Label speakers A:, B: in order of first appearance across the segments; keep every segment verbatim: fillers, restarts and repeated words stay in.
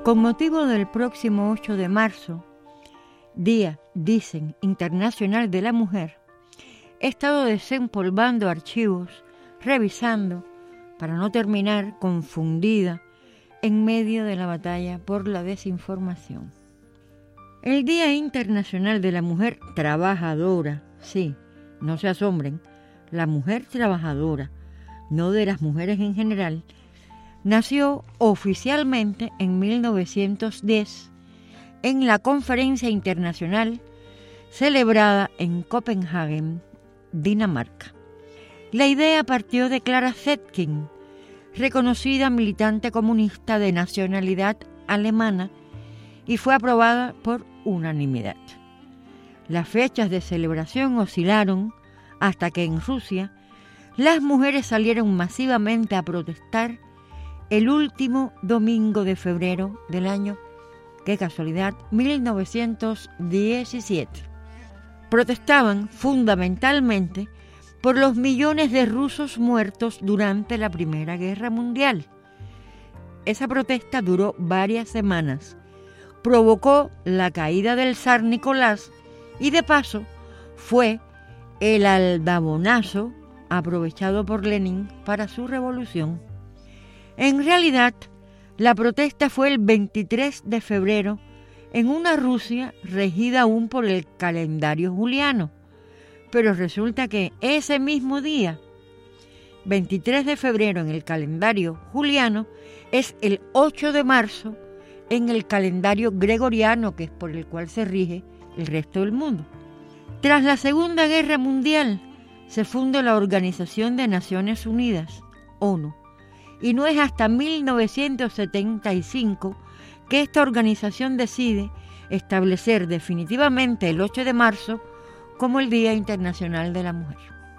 A: Con motivo del próximo ocho de marzo, Día, dicen, Internacional de la Mujer, he estado desempolvando archivos, revisando, para no terminar confundida en medio de la batalla por la desinformación. El Día Internacional de la Mujer Trabajadora, sí, no se asombren, la mujer trabajadora, no de las mujeres en general, nació oficialmente en mil novecientos diez en la Conferencia Internacional celebrada en Copenhague, Dinamarca. La idea partió de Clara Zetkin, reconocida militante comunista de nacionalidad alemana, y fue aprobada por unanimidad. Las fechas de celebración oscilaron hasta que en Rusia las mujeres salieron masivamente a protestar el último domingo de febrero del año, qué casualidad, mil novecientos diecisiete. Protestaban fundamentalmente por los millones de rusos muertos durante la Primera Guerra Mundial. Esa protesta duró varias semanas, provocó la caída del zar Nicolás y de paso fue el aldabonazo aprovechado por Lenin para su revolución. En realidad, la protesta fue el veintitrés de febrero en una Rusia regida aún por el calendario juliano, pero resulta que ese mismo día, veintitrés de febrero en el calendario juliano, es el ocho de marzo en el calendario gregoriano, que es por el cual se rige el resto del mundo. Tras la Segunda Guerra Mundial, se funda la Organización de Naciones Unidas, ONU, y no es hasta mil novecientos setenta y cinco que esta organización decide establecer definitivamente el ocho de marzo como el Día Internacional de la Mujer.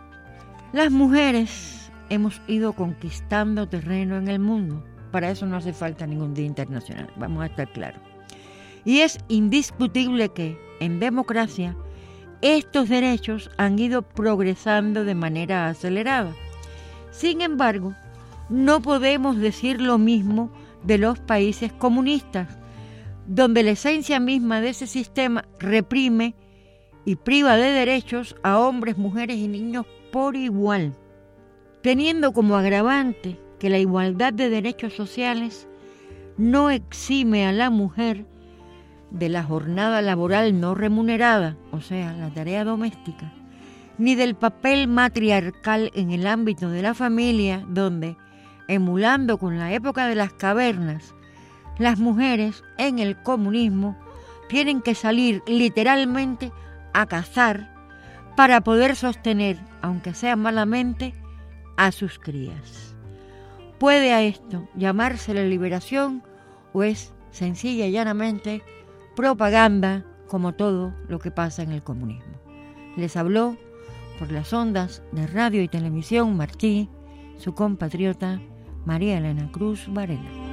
A: Las mujeres hemos ido conquistando terreno en el mundo. Para eso no hace falta ningún día internacional, vamos a estar claros. Y es indiscutible que, en democracia, estos derechos han ido progresando de manera acelerada. Sin embargo, no podemos decir lo mismo de los países comunistas, donde la esencia misma de ese sistema reprime y priva de derechos a hombres, mujeres y niños por igual, teniendo como agravante que la igualdad de derechos sociales no exime a la mujer de la jornada laboral no remunerada, o sea, la tarea doméstica, ni del papel matriarcal en el ámbito de la familia, donde, emulando con la época de las cavernas, las mujeres en el comunismo tienen que salir literalmente a cazar para poder sostener, aunque sea malamente, a sus crías. ¿Puede a esto llamársele liberación o es sencilla y llanamente propaganda, como todo lo que pasa en el comunismo? Les habló por las ondas de radio y televisión Martí, su compatriota María Elena Cruz Varela.